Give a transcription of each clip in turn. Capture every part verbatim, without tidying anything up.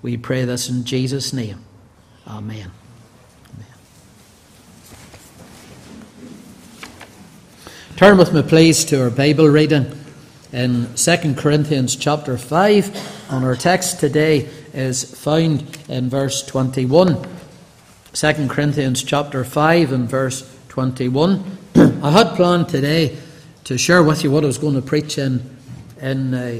We pray this in Jesus' name. Amen. Amen. Turn with me, please, to our Bible reading in Second Corinthians chapter five, and our text today is found in verse twenty-one. Second Corinthians chapter five and verse twenty-one. I had planned today to share with you what I was going to preach in in, uh,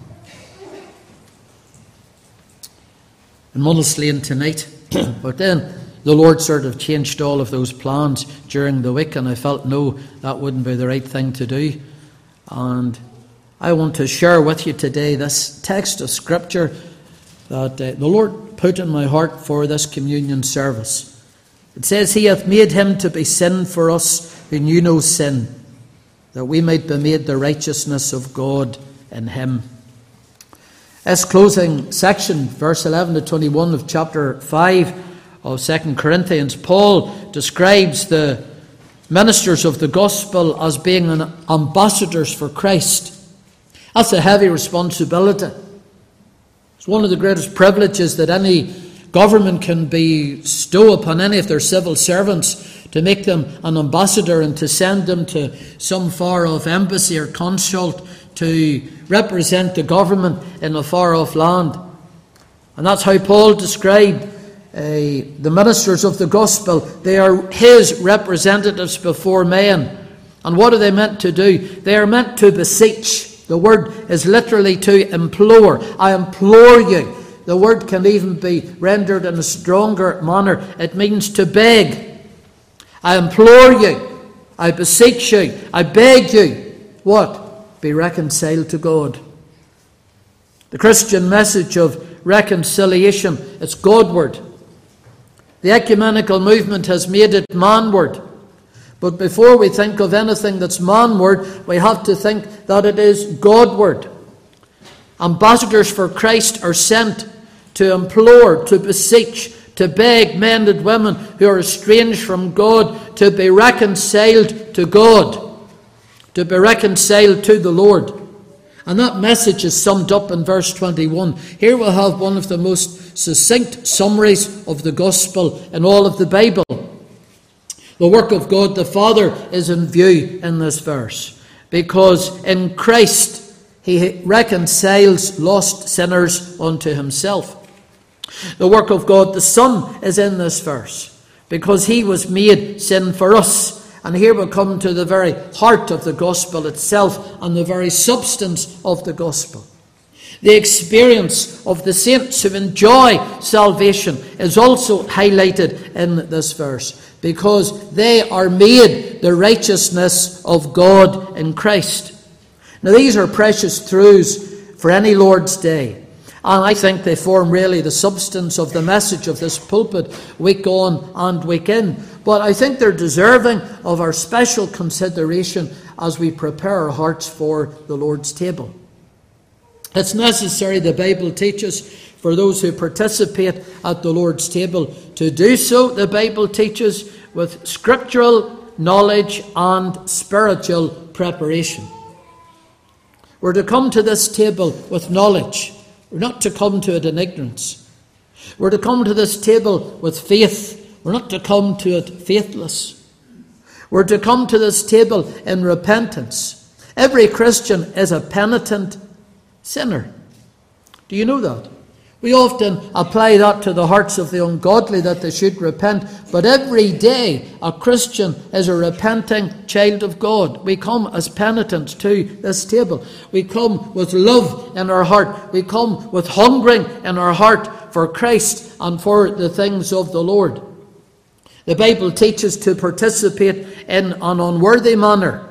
in Munnelslane tonight, but then the Lord sort of changed all of those plans during the week, and I felt no, that wouldn't be the right thing to do. And I want to share with you today this text of Scripture that uh, the Lord put in my heart for this communion service. It says, "He hath made him to be sin for us who knew no sin, that we might be made the righteousness of God in him." This closing section, verse eleven to twenty-one of chapter five of Second Corinthians, Paul describes the ministers of the gospel as being an ambassadors for Christ. That's a heavy responsibility. It's one of the greatest privileges that any government can bestow upon any of their civil servants, to make them an ambassador and to send them to some far-off embassy or consulate to represent the government in a far-off land. And that's how Paul described uh, the ministers of the gospel. They are his representatives before men. And what are they meant to do? They are meant to beseech. The word is literally to implore. I implore you. The word can even be rendered in a stronger manner. It means to beg. I implore you. I beseech you. I beg you. What? Be reconciled to God. The Christian message of reconciliation, it's Godward. The ecumenical movement has made it manward. But before we think of anything that's manward, we have to think that it is Godward. Ambassadors for Christ are sent to implore, to beseech, to beg men and women who are estranged from God to be reconciled to God, to be reconciled to the Lord. And that message is summed up in verse twenty-one. Here we'll have one of the most succinct summaries of the gospel in all of the Bible. The work of God the Father is in view in this verse, because in Christ he reconciles lost sinners unto himself. The work of God the Son is in this verse, because he was made sin for us. And here we come to the very heart of the gospel itself and the very substance of the gospel. The experience of the saints who enjoy salvation is also highlighted in this verse, because they are made the righteousness of God in Christ. Now these are precious truths for any Lord's Day. And I think they form really the substance of the message of this pulpit week on and week in. But I think they're deserving of our special consideration as we prepare our hearts for the Lord's table. It's necessary, the Bible teaches, for those who participate at the Lord's table to do so, the Bible teaches, with scriptural knowledge and spiritual preparation. We're to come to this table with knowledge. We're not to come to it in ignorance. We're to come to this table with faith. We're not to come to it faithless. We're to come to this table in repentance. Every Christian is a penitent sinner. Do you know that? We often apply that to the hearts of the ungodly, that they should repent. But every day a Christian is a repenting child of God. We come as penitents to this table. We come with love in our heart. We come with hungering in our heart for Christ and for the things of the Lord. The Bible teaches to participate in an unworthy manner.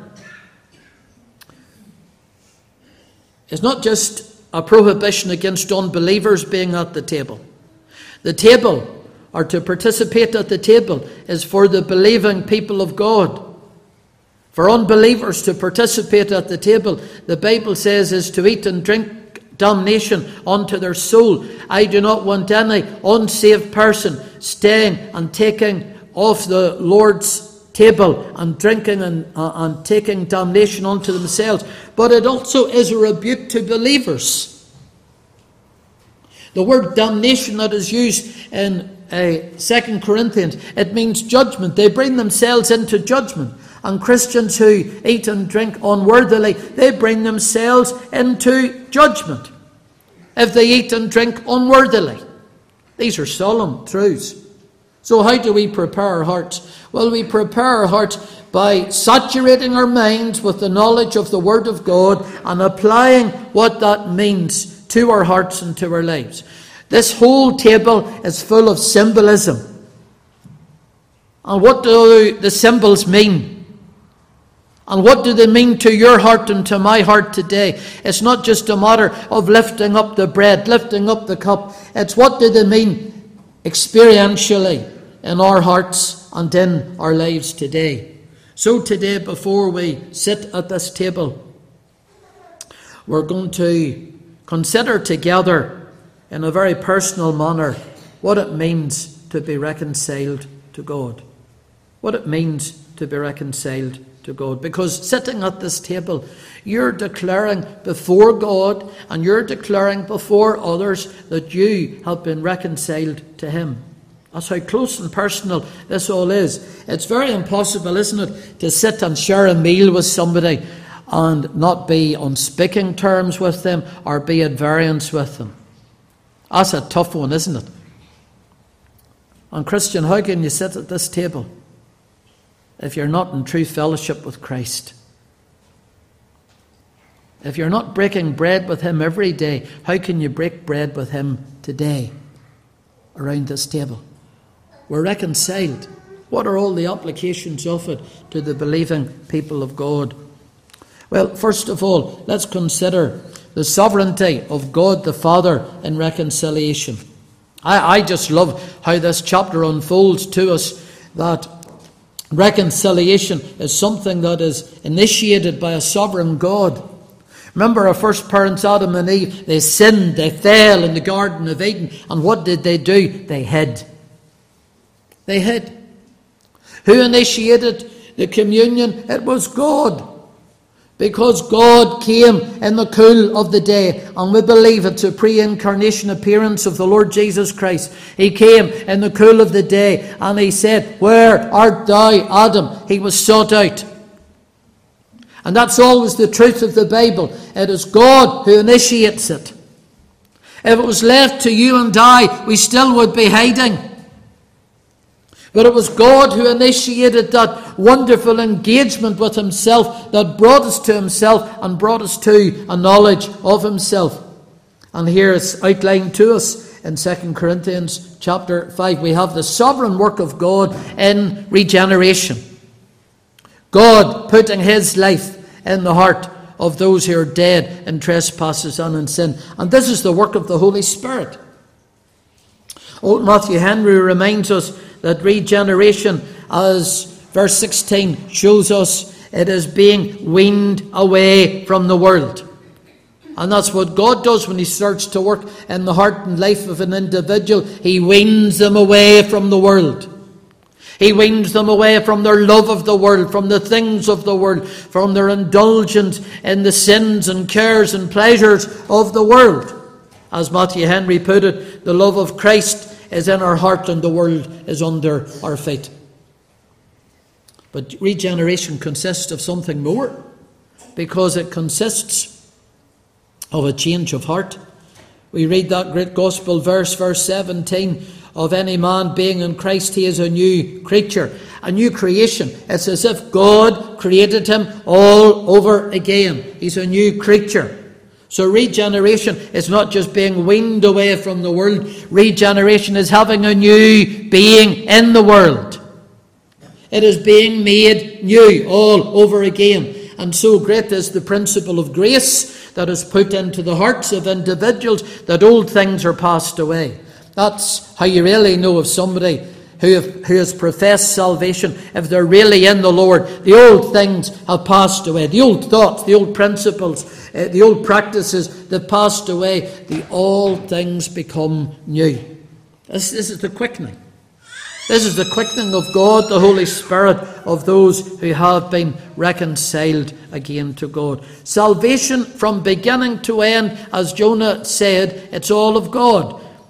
It's not just a prohibition against unbelievers being at the table. The table, or to participate at the table, is for the believing people of God. For unbelievers to participate at the table, the Bible says, is to eat and drink damnation unto their soul. I do not want any unsaved person staying and taking off the Lord's table and drinking and, uh, and taking damnation unto themselves. But it also is a rebuke to believers. The word damnation that is used in uh, Second Corinthians, it means judgment. They bring themselves into judgment. And Christians who eat and drink unworthily, they bring themselves into judgment if they eat and drink unworthily. These are solemn truths. So how do we prepare our hearts? Well, we prepare our hearts by saturating our minds with the knowledge of the Word of God and applying what that means to our hearts and to our lives. This whole table is full of symbolism. And what do the symbols mean? And what do they mean to your heart and to my heart today? It's not just a matter of lifting up the bread, lifting up the cup. It's what do they mean experientially in our hearts and in our lives today. So today, before we sit at this table, we're going to consider together in a very personal manner what it means to be reconciled to God. What it means to be reconciled to God. Because sitting at this table, you're declaring before God and you're declaring before others that you have been reconciled to Him. That's how close and personal this all is. It's very impossible, isn't it, to sit and share a meal with somebody and not be on speaking terms with them or be at variance with them. That's a tough one, isn't it? And Christian, how can you sit at this table if you're not in true fellowship with Christ? If you're not breaking bread with Him every day, how can you break bread with Him today around this table? We're reconciled. What are all the applications of it to the believing people of God? Well, first of all, let's consider the sovereignty of God the Father in reconciliation. I, I just love how this chapter unfolds to us, that reconciliation is something that is initiated by a sovereign God. Remember our first parents, Adam and Eve, they sinned, they fell in the Garden of Eden, and what did they do? They hid. They hid. Who initiated the communion? It was God. Because God came in the cool of the day, and we believe it's a pre-incarnation appearance of the Lord Jesus Christ. He came in the cool of the day, and He said, "Where art thou, Adam?" He was sought out. And that's always the truth of the Bible. It is God who initiates it. If it was left to you and I, we still would be hiding. But it was God who initiated that wonderful engagement with Himself that brought us to Himself and brought us to a knowledge of Himself. And here it's outlined to us in Second Corinthians chapter five. We have the sovereign work of God in regeneration. God putting His life in the heart of those who are dead in trespasses and in sin. And this is the work of the Holy Spirit. Old Matthew Henry reminds us that regeneration, as verse sixteen shows us, it is being weaned away from the world. And that's what God does when He starts to work in the heart and life of an individual. He weans them away from the world. He weans them away from their love of the world, from the things of the world, from their indulgence in the sins and cares and pleasures of the world. As Matthew Henry put it, the love of Christ is in our heart and the world is under our feet. But regeneration consists of something more, because it consists of a change of heart. We read that great gospel verse, verse seventeen, of any man being in Christ, he is a new creature, a new creation. It's as if God created him all over again. He's a new creature. So regeneration is not just being weaned away from the world. Regeneration is having a new being in the world. It is being made new all over again. And so great is the principle of grace that is put into the hearts of individuals that old things are passed away. That's how you really know of somebody who, have, who has professed salvation, if they're really in the Lord. The old things have passed away. The old thoughts, the old principles, uh, the old practices that passed away, the all things become new. This, this is the quickening. This is the quickening of God, the Holy Spirit, of those who have been reconciled again to God. Salvation from beginning to end, as Jonah said, it's all of God.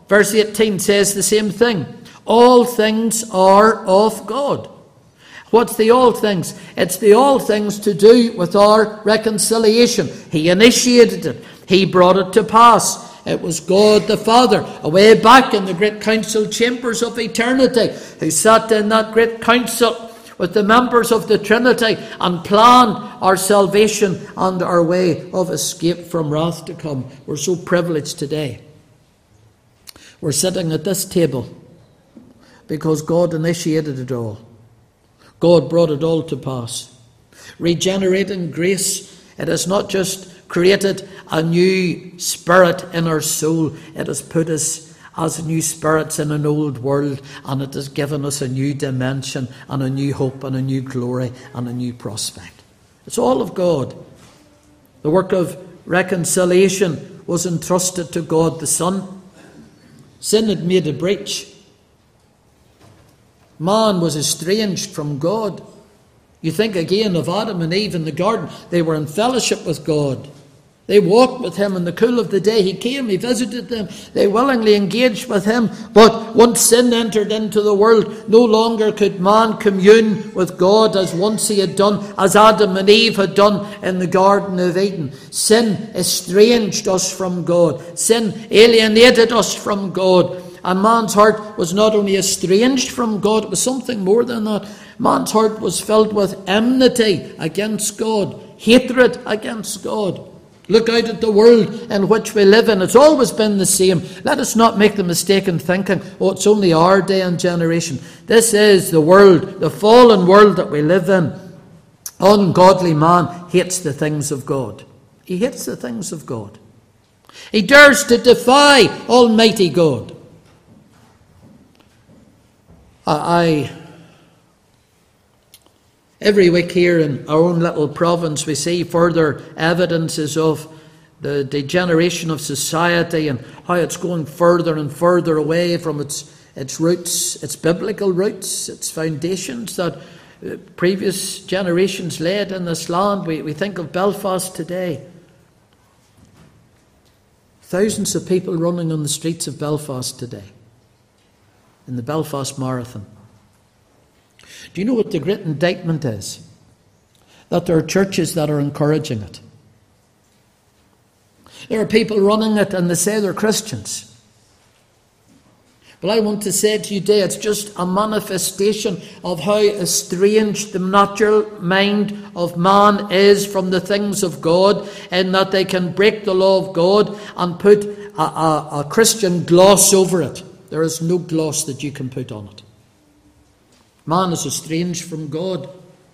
Verse eighteen says the same thing. All things are of God. What's the all things? It's the all things to do with our reconciliation. He initiated it. He brought it to pass. It was God the Father, away back in the great council chambers of eternity, who sat in that great council with the members of the Trinity and planned our salvation and our way of escape from wrath to come. We're so privileged today. We're sitting at this table because God initiated it all. God brought it all to pass. Regenerating grace, it has not just created a new spirit in our soul, it has put us as new spirits in an old world, and it has given us a new dimension and a new hope and a new glory and a new prospect. It's all of God. The work of reconciliation was entrusted to God the Son. Sin had made a breach. Man was estranged from God. You think again of Adam and Eve in the garden. They were in fellowship with God. They walked with him in the cool of the day. He came, he visited them. They willingly engaged with him. But once sin entered into the world, no longer could man commune with God as once he had done, as Adam and Eve had done in the Garden of Eden. Sin estranged us from God. Sin alienated us from God. And man's heart was not only estranged from God, it was something more than that. Man's heart was filled with enmity against God, hatred against God. Look out at the world in which we live in. It's always been the same. Let us not make the mistake in thinking, oh, it's only our day and generation. This is the world, the fallen world that we live in. Ungodly man hates the things of God. He hates the things of God. He dares to defy Almighty God. I, every week here in our own little province, we see further evidences of the degeneration of society and how it's going further and further away from its its roots, its biblical roots, its foundations that previous generations laid in this land. We, we think of Belfast today. Thousands of people running on the streets of Belfast today, in the Belfast Marathon. Do you know what the great indictment is? That there are churches that are encouraging it. There are people running it and they say they're Christians. But I want to say to you today, it's just a manifestation of how estranged the natural mind of man is from the things of God, in that they can break the law of God and put a, a, a Christian gloss over it. There is no gloss that you can put on it. Man is estranged from God.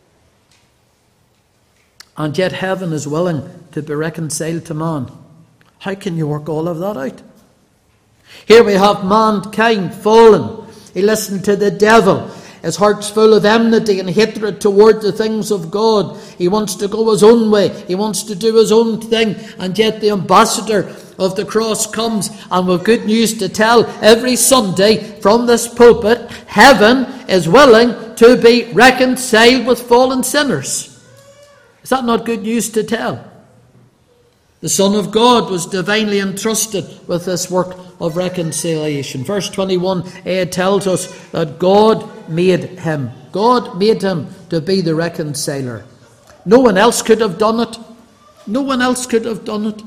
And yet heaven is willing to be reconciled to man. How can you work all of that out? Here we have mankind fallen. He listened to the devil. His heart's full of enmity and hatred toward the things of God. He wants to go his own way. He wants to do his own thing. And yet the ambassador of the cross comes, and with good news to tell every Sunday from this pulpit, heaven is willing to be reconciled with fallen sinners. Is that not good news to tell? The Son of God was divinely entrusted with this work of reconciliation. Verse twenty-one a tells us that God made him. God made him to be the reconciler. No one else could have done it. No one else could have done it.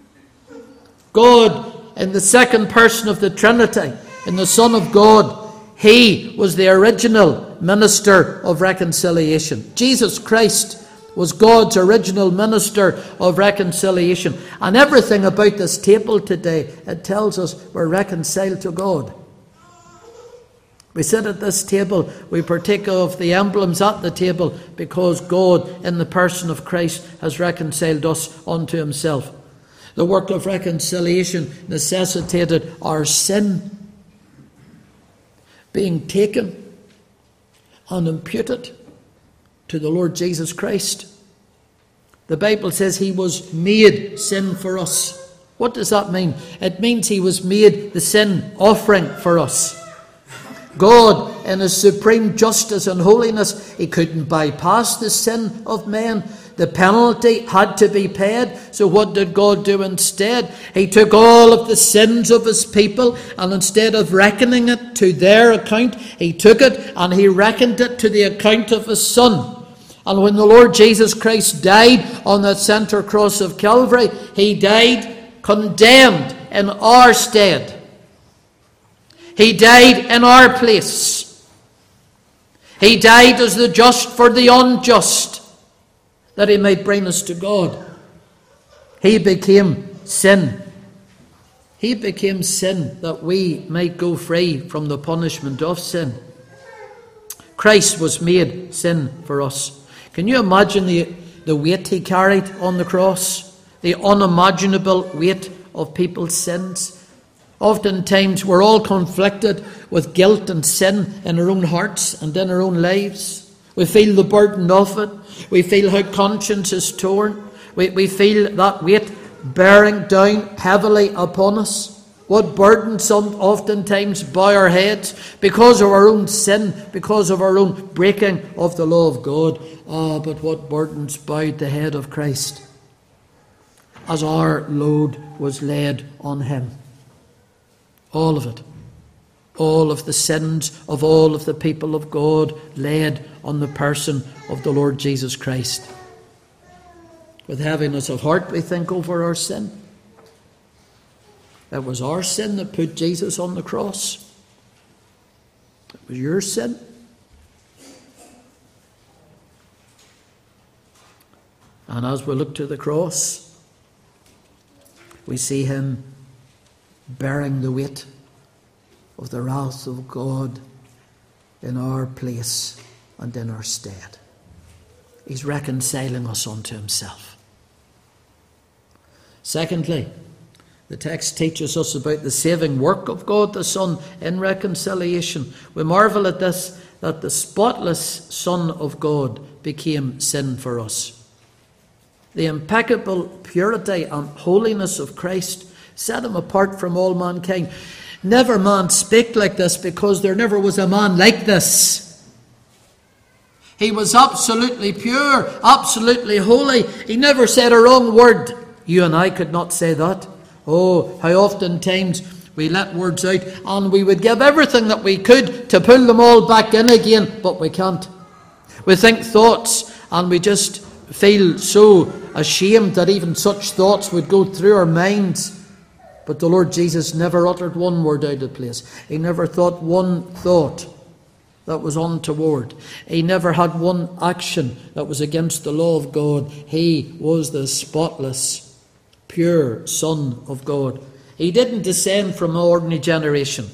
God, in the second person of the Trinity, in the Son of God, he was the original minister of reconciliation. Jesus Christ was God's original minister of reconciliation. And everything about this table today, it tells us we're reconciled to God. We sit at this table, we partake of the emblems at the table because God, in the person of Christ, has reconciled us unto himself. The work of reconciliation necessitated our sin being taken and imputed to the Lord Jesus Christ. The Bible says he was made sin for us. What does that mean? It means he was made the sin offering for us. God, in his supreme justice and holiness, he couldn't bypass the sin of men The penalty had to be paid. So what did God do instead? He took all of the sins of his people, and instead of reckoning it to their account, he took it and he reckoned it to the account of his Son. And when the Lord Jesus Christ died on that center cross of Calvary, he died condemned in our stead. He died in our place. He died as the just for the unjust, that he might bring us to God. He became sin. He became sin that we might go free from the punishment of sin. Christ was made sin for us. Can you imagine the, the weight he carried on the cross? The unimaginable weight of people's sins. Oftentimes we're all conflicted with guilt and sin in our own hearts and in our own lives. We feel the burden of it. We feel how conscience is torn. We, we feel that weight bearing down heavily upon us. What burdens some oftentimes bow our heads because of our own sin, because of our own breaking of the law of God. Ah, but what burdens bowed the head of Christ as our load was laid on him. All of it. All of the sins of all of the people of God laid on the person of the Lord Jesus Christ. With heaviness of heart we think over our sin. It was our sin that put Jesus on the cross. It was your sin. And as we look to the cross, we see him bearing the weight of the wrath of God in our place and in our stead. He's reconciling us unto himself. Secondly, the text teaches us about the saving work of God the Son in reconciliation. We marvel at this, that the spotless Son of God became sin for us. The impeccable purity and holiness of Christ set him apart from all mankind. Never man spake like this, because there never was a man like this. He was absolutely pure, absolutely holy. He never said a wrong word. You and I could not say that. Oh, how oftentimes we let words out and we would give everything that we could to pull them all back in again, but we can't. We think thoughts and we just feel so ashamed that even such thoughts would go through our minds. But the Lord Jesus never uttered one word out of place. He never thought one thought that was untoward. He never had one action that was against the law of God. He was the spotless, pure Son of God. He didn't descend from an ordinary generation.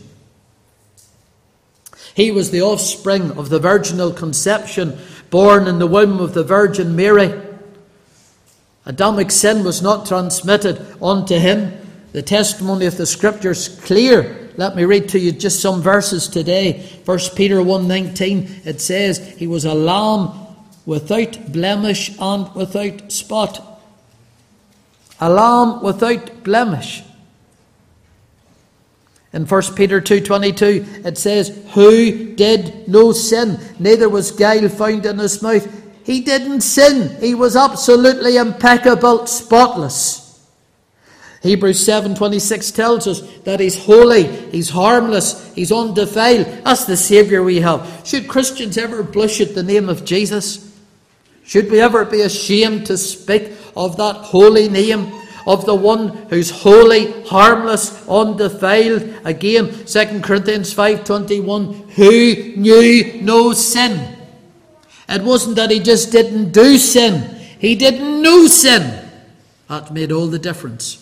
He was the offspring of the virginal conception, born in the womb of the Virgin Mary. Adamic sin was not transmitted unto him. The testimony of the Scriptures is clear. Let me read to you just some verses today. First Peter one nineteen, it says, he was a lamb without blemish and without spot. A lamb without blemish. In First Peter two twenty-two, it says, who did no sin, neither was guile found in his mouth. He didn't sin. He was absolutely impeccable, spotless. Hebrews seven twenty-six tells us that he's holy, he's harmless, he's undefiled. That's the Saviour we have. Should Christians ever blush at the name of Jesus? Should we ever be ashamed to speak of that holy name, of the one who's holy, harmless, undefiled? Again, Second Corinthians five twenty-one, who knew no sin. It wasn't that he just didn't do sin. He didn't know sin. That made all the difference.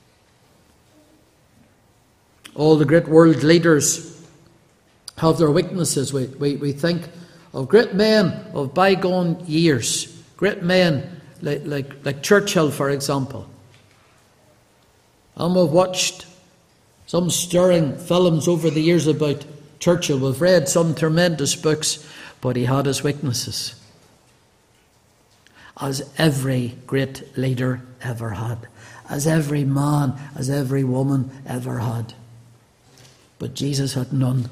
All the great world leaders have their weaknesses. We, we, we think of great men of bygone years. Great men like, like, like Churchill, for example. And we've watched some stirring films over the years about Churchill. We've read some tremendous books, but he had his weaknesses. As every great leader ever had. As every man, as every woman ever had. But Jesus had none.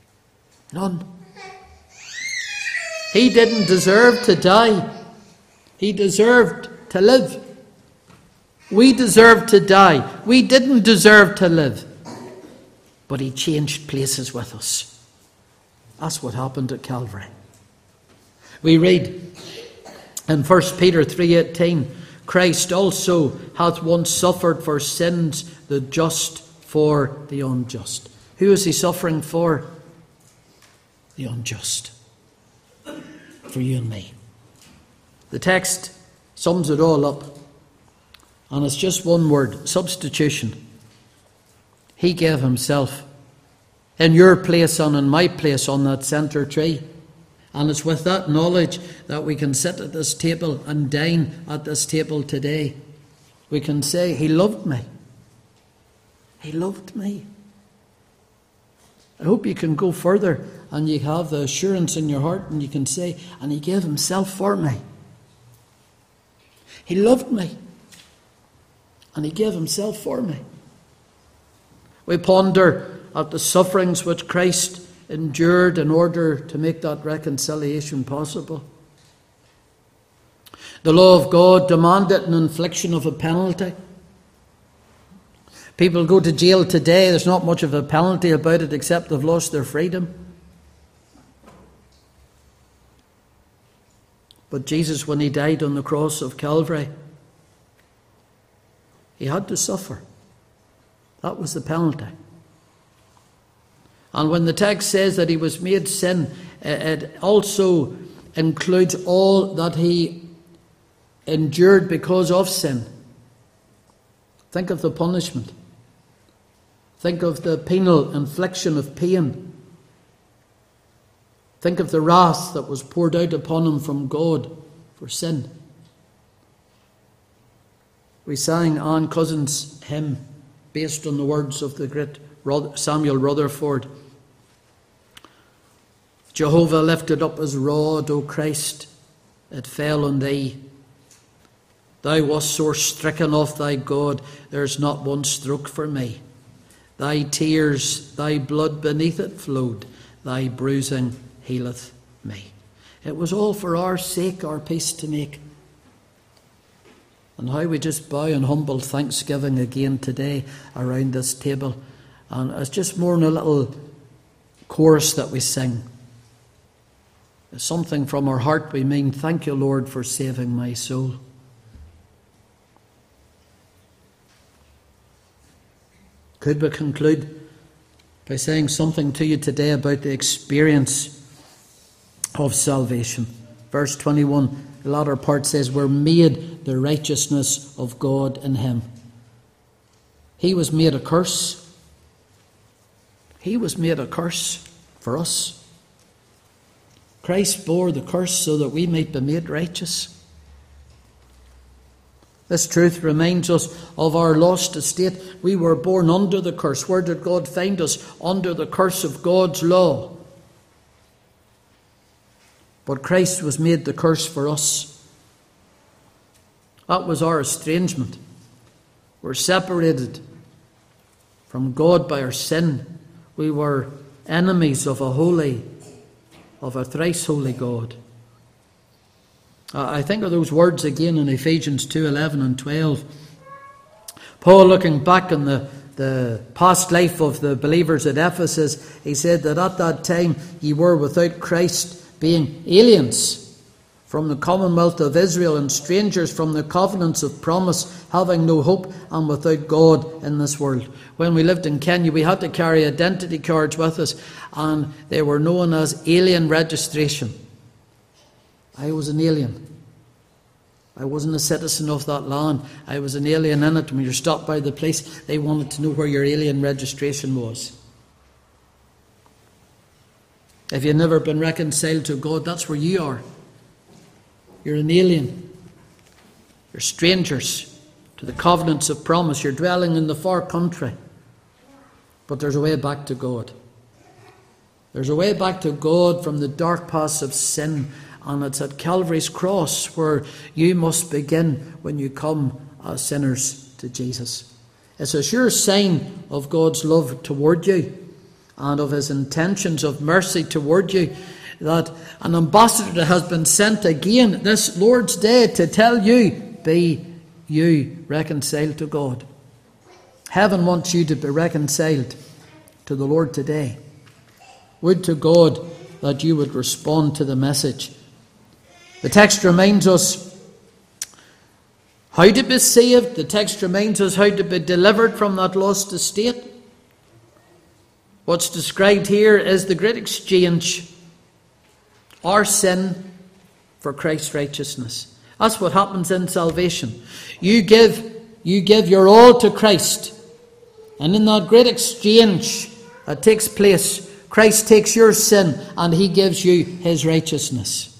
None. He didn't deserve to die. He deserved to live. We deserved to die. We didn't deserve to live. But he changed places with us. That's what happened at Calvary. We read in First Peter three eighteen, Christ also hath once suffered for sins, the just for the unjust. Who is he suffering for? The unjust. For you and me. The text sums it all up. And it's just one word: substitution. He gave himself in your place and in my place on that centre tree. And it's with that knowledge that we can sit at this table and dine at this table today. We can say, he loved me. He loved me. I hope you can go further and you have the assurance in your heart and you can say, and he gave himself for me. He loved me. And he gave himself for me. We ponder at the sufferings which Christ endured in order to make that reconciliation possible. The law of God demanded an infliction of a penalty. People go to jail today, there's not much of a penalty about it except they've lost their freedom. But Jesus, when he died on the cross of Calvary, he had to suffer. That was the penalty. And when the text says that he was made sin, it also includes all that he endured because of sin. Think of the punishment. Think of the penal infliction of pain. Think of the wrath that was poured out upon him from God for sin. We sang Anne Cousins' hymn based on the words of the great Samuel Rutherford. Jehovah lifted up his rod, O Christ, it fell on thee. Thou wast sore stricken of thy God, there's not one stroke for me. Thy tears, thy blood beneath it flowed, thy bruising healeth me. It was all for our sake, our peace to make. And how we just bow in humble thanksgiving again today around this table. And it's just more than a little chorus that we sing. It's something from our heart we mean, thank you, Lord, for saving my soul. Could we conclude by saying something to you today about the experience of salvation? Verse twenty-one, the latter part says, we're made the righteousness of God in him. He was made a curse. He was made a curse for us. Christ bore the curse so that we might be made righteous. This truth reminds us of our lost estate. We were born under the curse. Where did God find us? Under the curse of God's law. But Christ was made the curse for us. That was our estrangement. We're separated from God by our sin. We were enemies of a holy, of a thrice holy God. I think of those words again in Ephesians two eleven and twelve. Paul, looking back on the, the past life of the believers at Ephesus, he said that at that time ye were without Christ, being aliens from the commonwealth of Israel and strangers from the covenants of promise, having no hope and without God in this world. When we lived in Kenya, we had to carry identity cards with us, and they were known as alien registration. I was an alien. I wasn't a citizen of that land. I was an alien in it. When you stopped by the place, they wanted to know where your alien registration was. If you've never been reconciled to God, that's where you are. You're an alien. You're strangers to the covenants of promise. You're dwelling in the far country. But there's a way back to God. There's a way back to God from the dark paths of sin. And it's at Calvary's cross where you must begin when you come as sinners to Jesus. It's a sure sign of God's love toward you and of his intentions of mercy toward you that an ambassador has been sent again this Lord's Day to tell you, be you reconciled to God. Heaven wants you to be reconciled to the Lord today. Would to God that you would respond to the message. The text reminds us how to be saved. The text reminds us how to be delivered from that lost estate. What's described here is the great exchange. Our sin for Christ's righteousness. That's what happens in salvation. You give, you give your all to Christ. And in that great exchange that takes place, Christ takes your sin and he gives you his righteousness.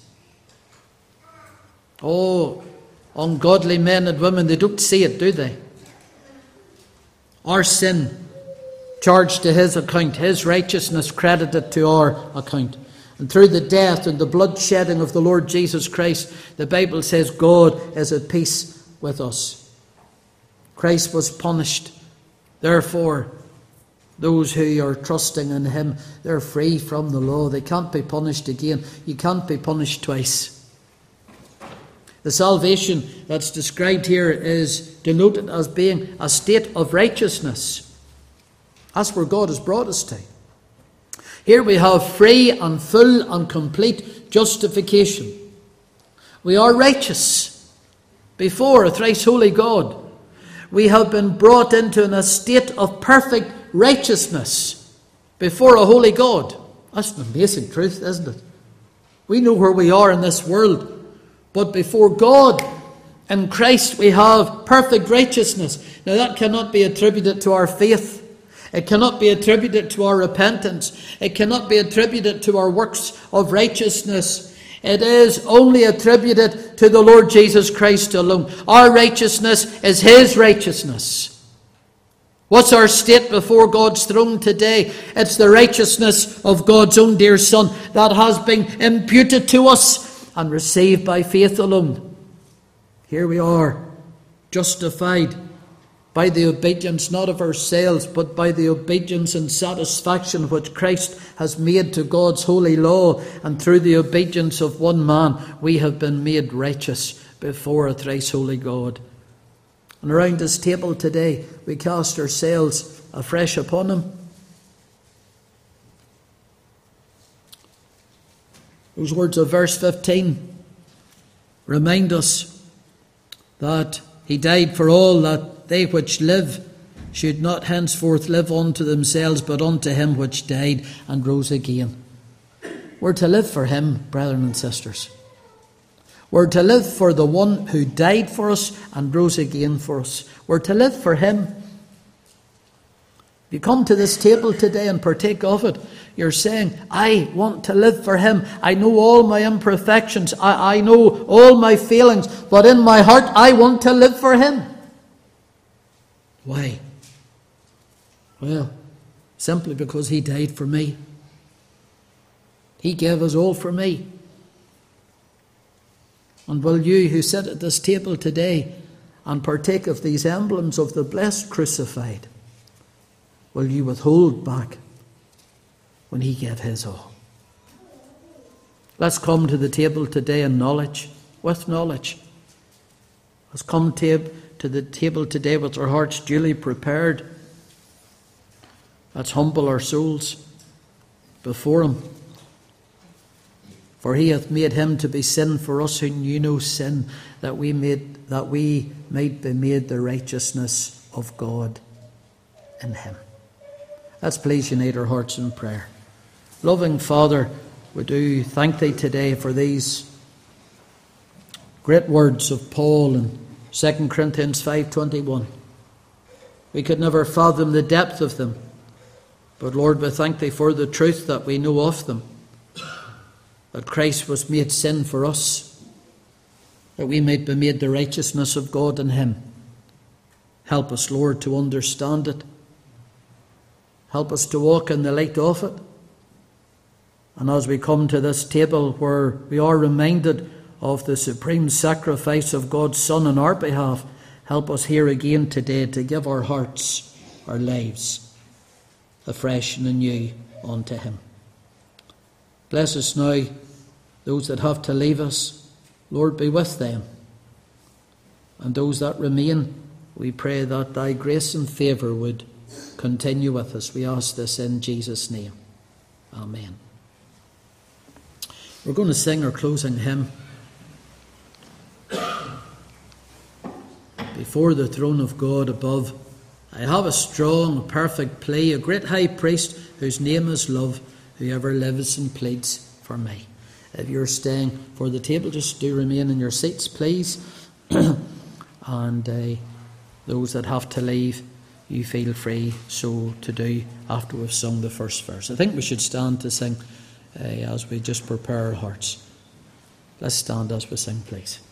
Oh, ungodly men and women, they don't see it, do they? Our sin charged to his account, his righteousness credited to our account. And through the death and the blood shedding of the Lord Jesus Christ, the Bible says God is at peace with us. Christ was punished. Therefore, those who are trusting in him, they're free from the law. They can't be punished again. You can't be punished twice. The salvation that's described here is denoted as being a state of righteousness. That's where God has brought us to. Here we have free and full and complete justification. We are righteous before a thrice holy God. We have been brought into an estate of perfect righteousness before a holy God. That's an amazing truth, isn't it? We know where we are in this world, but before God in Christ we have perfect righteousness. Now that cannot be attributed to our faith. It cannot be attributed to our repentance. It cannot be attributed to our works of righteousness. It is only attributed to the Lord Jesus Christ alone. Our righteousness is his righteousness. What's our state before God's throne today? It's the righteousness of God's own dear Son that has been imputed to us and received by faith alone. Here we are, justified by the obedience not of ourselves, but by the obedience and satisfaction which Christ has made to God's holy law, and through the obedience of one man we have been made righteous before a thrice holy God. And around this table today we cast ourselves afresh upon him. Those words of verse fifteen remind us that he died for all, that they which live should not henceforth live unto themselves, but unto him which died and rose again. We're to live for him, brethren and sisters. We're to live for the one who died for us and rose again for us. We're to live for him. If you come to this table today and partake of it, you're saying, I want to live for him. I know all my imperfections. I, I know all my failings. But in my heart, I want to live for him. Why? Well, simply because he died for me. He gave us all for me. And will you who sit at this table today and partake of these emblems of the blessed crucified, will you withhold back when he gave his all? Let's come to the table today in knowledge, with knowledge. Let's come to to the table today with our hearts duly prepared. Let's humble our souls before him. For he hath made him to be sin for us who knew no sin, that we made that we might be made the righteousness of God in him. Let's please unite our hearts in prayer. Loving Father, we do thank thee today for these great words of Paul in Second Corinthians five twenty-one. We could never fathom the depth of them, but Lord, we thank thee for the truth that we know of them, that Christ was made sin for us, that we might be made the righteousness of God in him. Help us, Lord, to understand it. Help us to walk in the light of it. And as we come to this table where we are reminded of the supreme sacrifice of God's Son on our behalf, help us here again today to give our hearts, our lives, afresh and anew unto him. Bless us now, those that have to leave us. Lord, be with them. And those that remain, we pray that thy grace and favour would continue with us. We ask this in Jesus' name. Amen. We're going to sing our closing hymn, Before the throne of God above. I have a strong, perfect plea, a great high priest whose name is love, who ever lives and pleads for me. If you're staying for the table, just do remain in your seats, please. And uh, those that have to leave, you feel free so to do after we've sung the first verse. I think we should stand to sing uh, as we just prepare our hearts. Let's stand as we sing, please.